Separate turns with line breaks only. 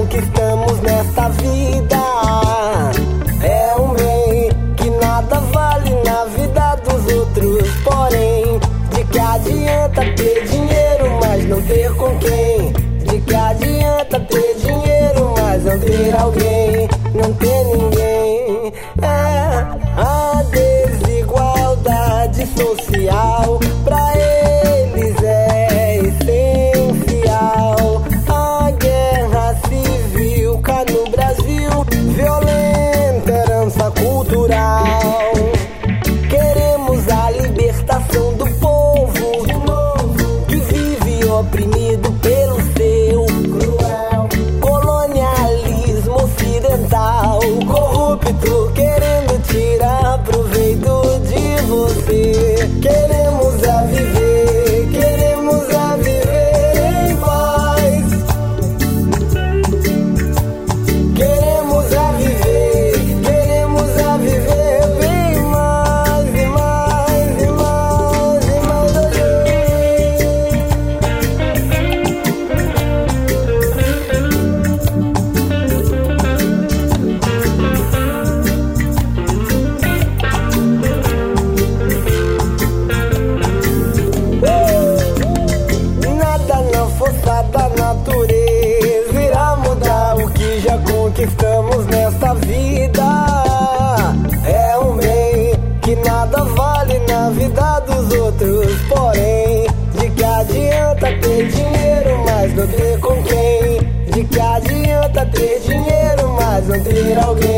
conquistamos nesta vida é um bem que nada vale na vida dos outros. Porém, de que adianta ter dinheiro, mas não ter com quem? De que adianta ter dinheiro, mas não ter alguém, não ter ninguém? É a desigualdade social, pra eles é essencial. A guerra civil cá no Brasil, violenta herança cultural. Queremos a libertação do povo que vive oprimido pelo seu cruel colonialismo ocidental, corrupto, querendo tirar proveito de você. Queremos a viver, queremos a viver em paz. Queremos a viver bem mais e mais e mais e mais. Nada na força da natureza irá mudar o que já conquistamos nesta vida. É um bem que nada vale na vida dos outros. Porém, de que adianta ter dinheiro, mas não ter com quem? De que adianta ter dinheiro, mas não ter alguém?